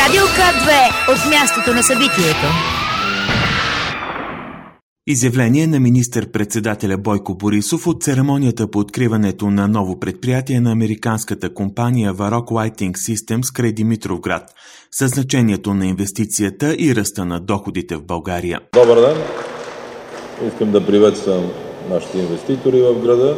Радио К2 от мястото на събитието. Изявление на министър-председателя Бойко Борисов от церемонията по откриването на ново предприятие на американската компания Varroc Lighting Systems край Димитровград, със значението на инвестицията и ръста на доходите в България. Добър ден! Искам да приветствам нашите инвеститори в града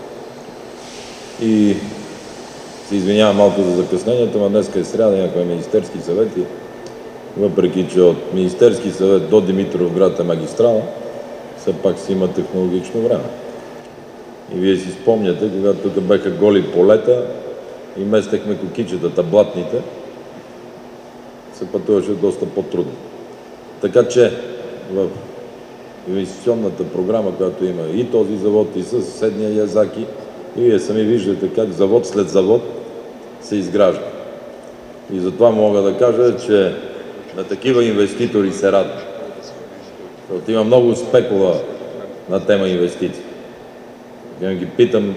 и се извинявам малко за закъснението, но днес е сряда, някакъв Министерски съвет и въпреки, че от Министерски съвет до Димитровград е магистрала, все пак си има технологично време. И вие си спомняте, когато тук бяха голи полета и местехме кокичетата, блатните, се пътуваше доста по-трудно. Така че в инвестиционната програма, която има и този завод, и със съседния Язаки, и вие сами виждате как завод след завод се изгражда. И затова мога да кажа, че на такива инвеститори се радвам. Защото има много спекула на тема инвестиции. Я ги питам,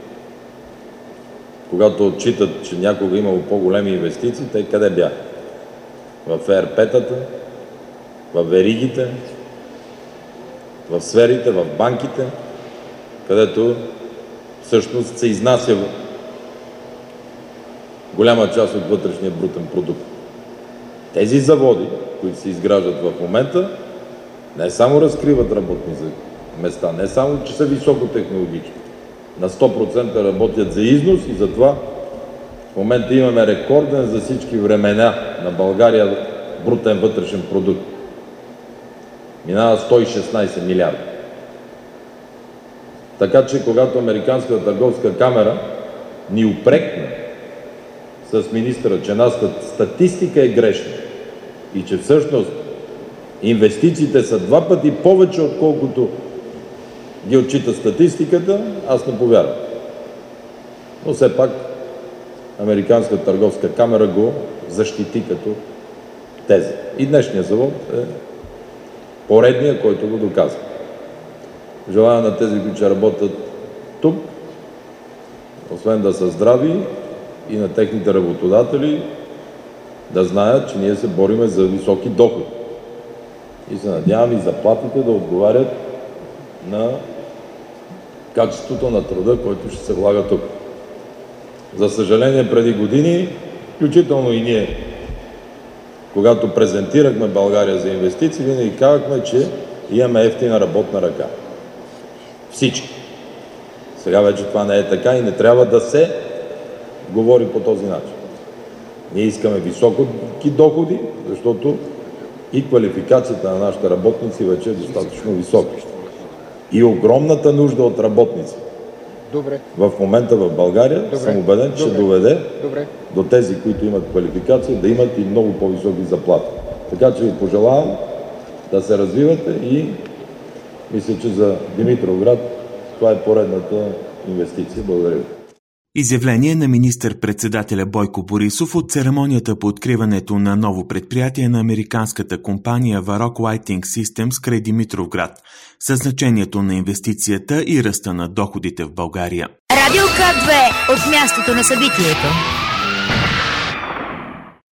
когато отчитат, че някога имало по-големи инвестиции, те къде бяха? В ЕРП-тата, в веригите, в сферите, в банките, където всъщност се изнася голяма част от вътрешния брутен продукт. Тези заводи, които се изграждат в момента, не само разкриват работни места, не само, че са високотехнологични, на 100% работят за износ и затова в момента имаме рекорден за всички времена на България брутен вътрешен продукт. Минава 116 милиарда. Така че, когато Американската търговска камера ни упрекна с министъра, че нашата статистика е грешна и че всъщност инвестициите са 2 пъти повече, отколкото ги отчита статистиката, аз не повярвам. Но все пак Американската търговска камера го защити като теза. И днешният завод е поредния, който го доказва. Желая на тези, които работят тук, освен да са здрави, и на техните работодатели да знаят, че ние се бориме за високи доходи. И се надявам и заплатите да отговарят на качеството на труда, който ще се влага тук. За съжаление, преди години, включително и ние, когато презентирахме България за инвестиции, винаги казахме, че имаме ефтина работна ръка. Всички. Сега вече това не е така и не трябва да се говори по този начин. Ние искаме високи доходи, защото и квалификацията на нашите работници вече е достатъчно висока. И огромната нужда от работници. В момента в България съм убеден, че ще доведе до тези, които имат квалификация, да имат и много по-високи заплати. Така че ви пожелавам да се развивате и мисля, че за Димитровград това е поредната инвестиция. Благодаря ви. Изявление на министър-председателя Бойко Борисов от церемонията по откриването на ново предприятие на американската компания Varroc Lighting Systems край Димитровград, със значението на инвестицията и ръста на доходите в България. Радио К2 от мястото на събитието.